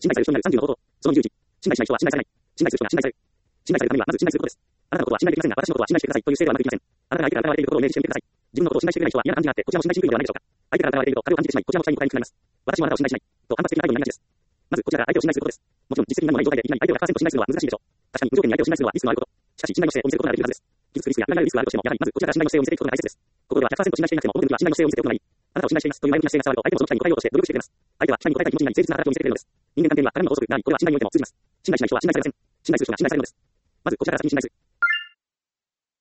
信頼される人になる30の方法。その21。信頼しない人は信頼されない。信頼する人が信頼される。信頼されるためには、まず信頼することです。あなたのことは信頼できませんが、私のことは信頼してくださいという姿勢ではまずできません。あなたが相手から疑われていることをイメージしてみてください。自分のことを信頼してくれない人は嫌な感じがあって、こちらも信頼しにくいのではないでしょうか。相手から疑われていると、壁を感じてしまい、こちらも社員を抱えにくくなります。私もあなたを信頼しない。と反発的な態度になりがちです。まず、こちらが相手を信頼することです。もちろん、実績に何もない状態でいきなり相手を 100% 信頼するのは難しいでしょう。確かに、無条件に相手を信頼するのはリスクのあること。しかし、信頼の姿勢を見せることができるはずです。傷つくリスクや裏切られるリスクがあるとしても、やはりまずこちらが信頼の姿勢を見せていくことが大切です。ここでは 100% 信頼していなくても、僕には信頼の姿勢を見せておくのがいい。あなたを信頼していますという前向きな姿勢が伝わると、相手もその期待に応えようとして努力してくれます。相手は期待に応えたい気持ちになり、誠実な働きを見せてくれるのです。人間関係には鏡の法則があり、これは信頼においても通じます。信頼しない人は信頼されません。信頼する人が信頼されるのです。まず、こちらから先に信頼する。